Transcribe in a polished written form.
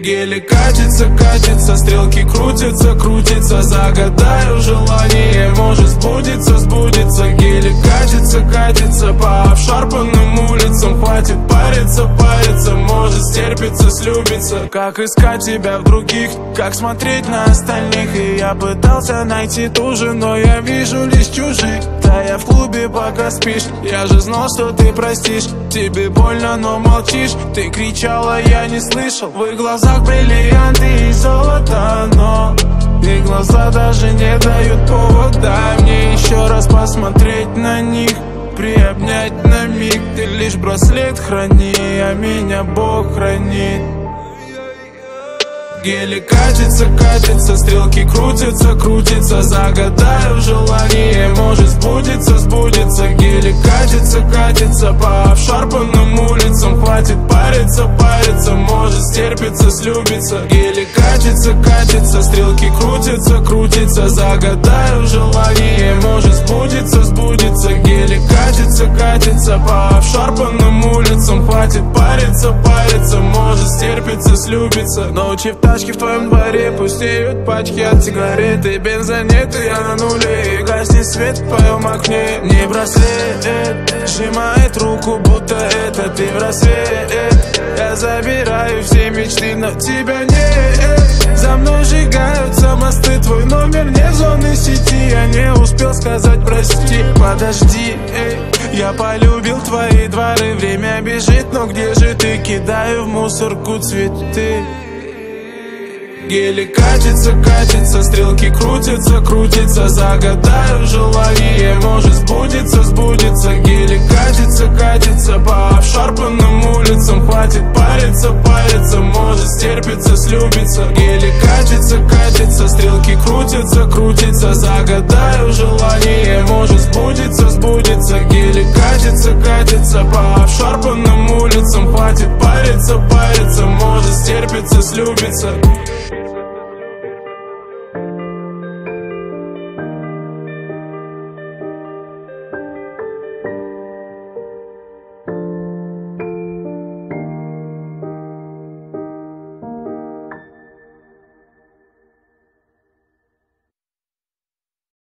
Гелик катится, катится, стрелки крутятся, крутятся. Загадаю желание, может сбудется, сбудется. Гелик катится, катится по обшарпанным улицам. Хватит париться, париться, может стерпится, слюбится. Как искать тебя в других, как смотреть на остальных. И я пытался найти ту же, но я вижу лишь чужих. Да я в клубе пока спишь, я же знал, что ты простишь. Тебе больно, но молчишь, ты кричала, я не слышал. В их глазах бриллианты и золото, но их глаза даже не дают повода мне еще раз посмотреть на них, приобнять на миг. Ты лишь браслет храни, а меня Бог хранит. Гелик катится, катится, стрелки крутятся, крутятся. Загадаю желание, может сбудется, сбудется. Гелик катится, катится по обшарпанным улицам. Хватит париться, париться, может стерпится, слюбится. Гелик катится, катится, стрелки крутятся, крутятся. Загадаю желание, может сбудется, сбудется. Гелик катится, катится по обшарпанным улицам. Хватит париться, париться, может стерпится, слюбится. Ночи в тачке в твоем дворе пустеют пачки от сигарет. И бенза нет, и я на нуле, и гаснет свет в твоем окне. Не браслет сжимает руку, будто это ты в рассвет. Я забираю все мечты, но тебя нет. За мной сжигаются мосты, твой номер не в зоны сети. Я не успел сказать прости, подожди, я полюбил твои дворы. Время бежит, но где же ты? Кидаю в мусорку цветы. Гелик катится, катится, стрелки крутятся, крутятся. Загадаю желание, может сбудется, сбудется. Гелик катится, катится по обшарпанным улицам. Хватит париться, париться, может стерпится, слюбится. Гелик катится, катится, стрелки крутятся, крутятся. Загадаю желание, может сбудется, сбудется. Гелик катится,